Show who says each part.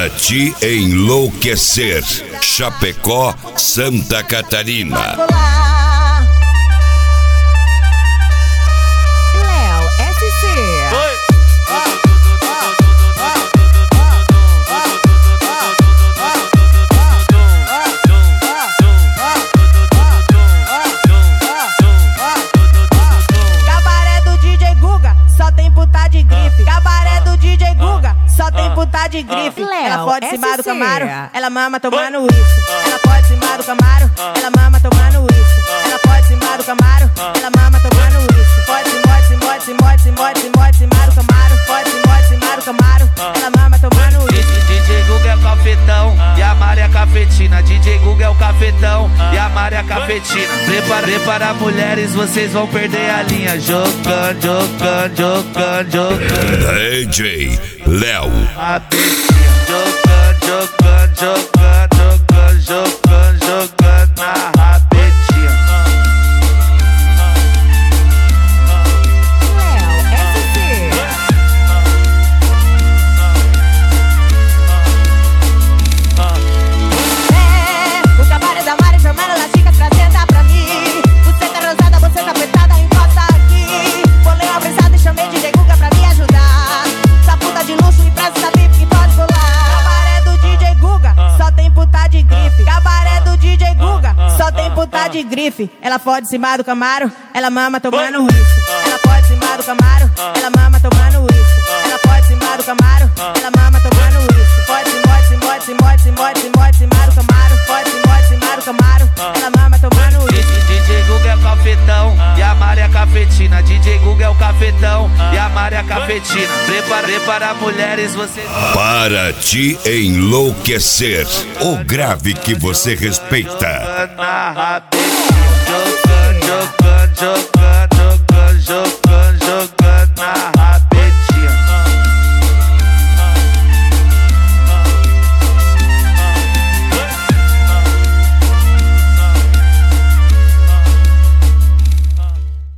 Speaker 1: Para te enlouquecer. Chapecó, Santa Catarina.
Speaker 2: Léo SC.
Speaker 3: Cabaré do DJ Guga, só tem puta de grife. Cabaré do DJ Guga, só tem puta de grife. Ela pode cima do Camaro, ela mama tomando uísque. Ela pode cima do Camaro, ela mama tomando uísque. Ela pode cima do Camaro, ela mama tomando uísque. Pode cima do Camaro, pode cima do Camaro, ela mama tomando uísque.
Speaker 4: DJ Guga é o cafetão e a Mari é a cafetina. DJ Guga é o cafetão e a Mari é a cafetina. Prepara mulheres, vocês vão perder a linha. Jogando.
Speaker 1: DJ Léo.
Speaker 4: Jogando na rabetinha.
Speaker 2: Léo SC.
Speaker 3: O cabaré da Mari chamando as chicas pra sentar pra mim. Você tá rosada, você tá apertada, encosta aqui. Bolei uma brisada e chamei DJ Guga pra me ajudar. Essa puta de luxo me presta essa VIP que pode colar. Cabaré do DJ Guga, só tem puta de grife. Cabaré do DJ Guga, só tem puta de grife. Ela pode cima do Camaro, ela mama tomando uísque. Ela pode cima do Camaro, ela mama tomando uísque. Ela pode cima do Camaro, ela mama tomando uísque. Pode cima do Camaro, pode cima do Camaro, ela mama tomando uísque.
Speaker 4: DJ Guga é o cafetão e a Mari é a cafetina. DJ Guga é o cafetão e a Mari é a cafetina. Prepara mulheres, vocês.
Speaker 1: Para te enlouquecer. O grave que você respeita.
Speaker 4: Na rabetinha. Jogando.